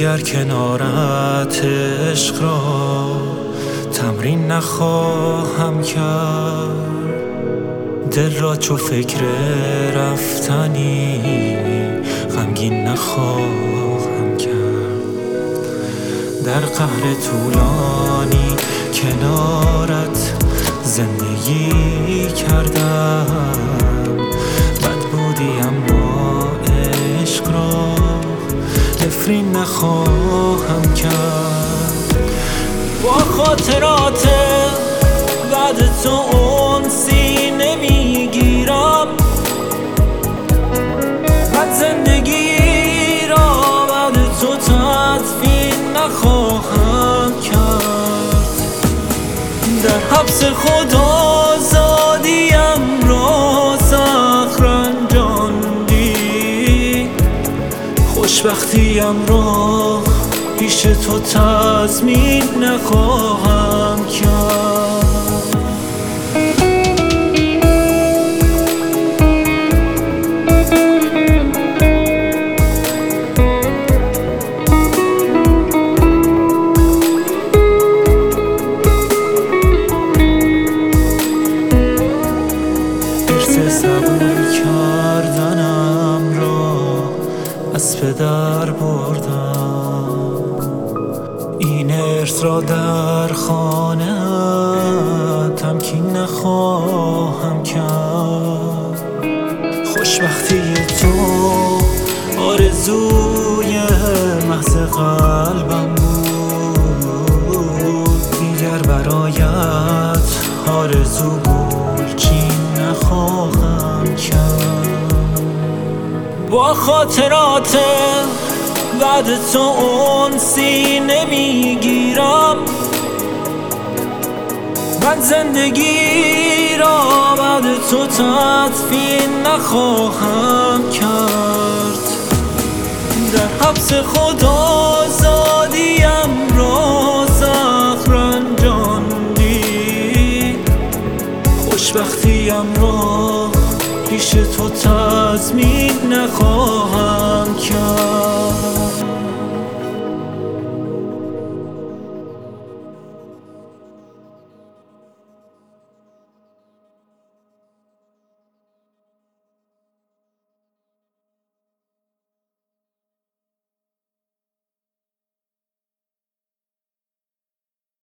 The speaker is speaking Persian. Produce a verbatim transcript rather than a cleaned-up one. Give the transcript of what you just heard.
دیگر کنارت عشق را تمرین نخواهم کرد. دل را چو فکر رفتنی غمگین نخواهم کرد. در قهر طولانی کنارت زندگی کردم. بد بودی اما عشق را نفرین نخواهم کرد. با خاطرات بعد تو انسی نمیگیرم. من زندگی را بعد تو تدفین نخواهم کرد. در حبس خود آزادیم را سخت رنجاندی. خوشبختیم را پیش تو تضمین نخواهم کرد. صبور کردنم را از پدر بردم. این ارث را در خانه تمکین نخواهم کرد. خوشبختی تو آرزوی محض قلبم بود. دیگر برایت آرزو بود چین نخواهم کرد. با خاطرات بعد تو انسی نمیگیرم. من زندگی را بعد تو تدفین نخواهم کرد. در حبس خود آزادیم را سخت رنجاندی. خوشبختیم را پیش تو تضمین نخواهم کرد.